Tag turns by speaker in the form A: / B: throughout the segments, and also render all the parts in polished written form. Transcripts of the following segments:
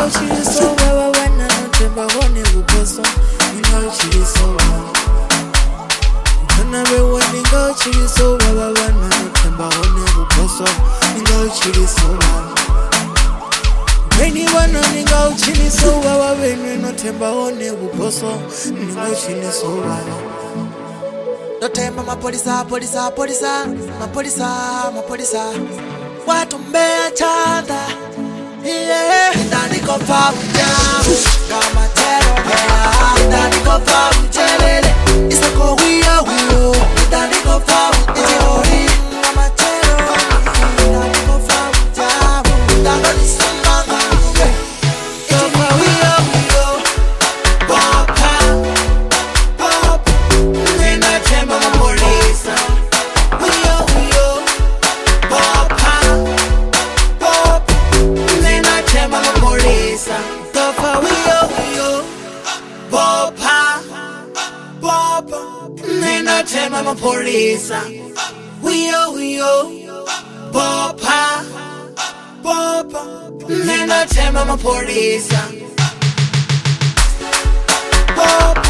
A: chili so baba bana notemba hone bukoso ninga chili so Nana bewe ninga chili so baba bana notemba hone bukoso ninga chili so Many wana ninga chili so baba bene notemba hone bukoso ninga chili so Notemba mapolisa polisa polisa mapolisa mapolisa watu mbea chanda yeah ndani kopa mjamu kama tero mea ndani kopa mchelele isako wio wio ndani kopa mteori kama tero ndani kopa mjamu ndani simanga kopa wio wio papa papa nena chema mapolisa wio wio papa papa nena chema mapolisa kopa wio wio papa papa nena chema mapolisa wio wio papa papa nena chema mapolisa papa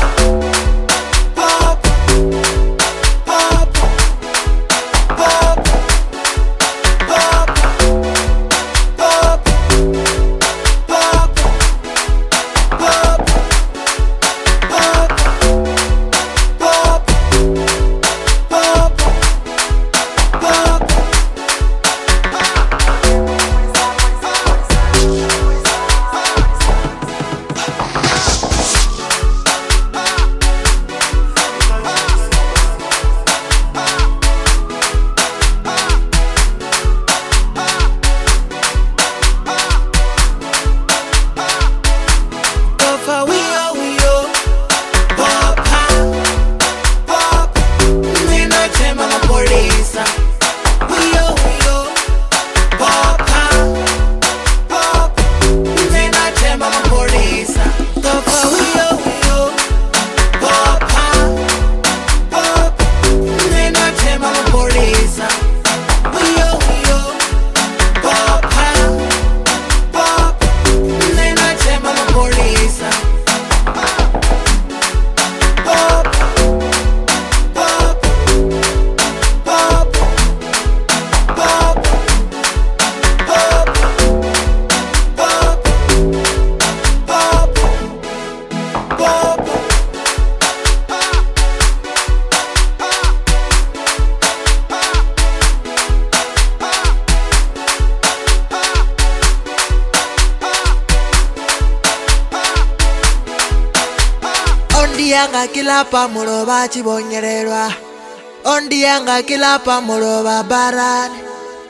A: Ondianga kilapa muloba chibonyererwa Ondianga kilapa muloba barani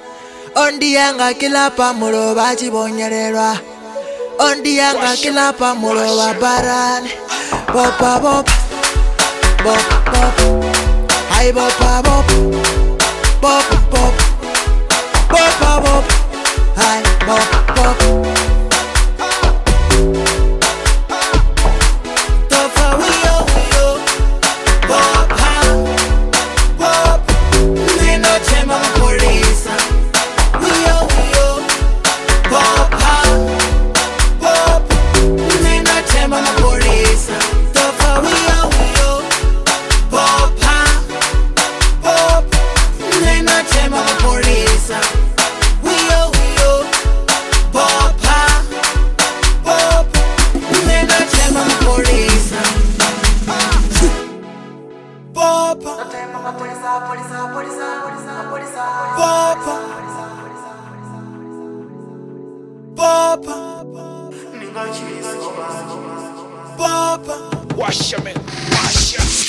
A: Ondianga kilapa muloba chibonyererwa Ondianga kilapa muloba barani Bopa bopa Bop bop Ay bopa bop Bop bop Bopa bop Ay bop bop
B: Wash your man, wash your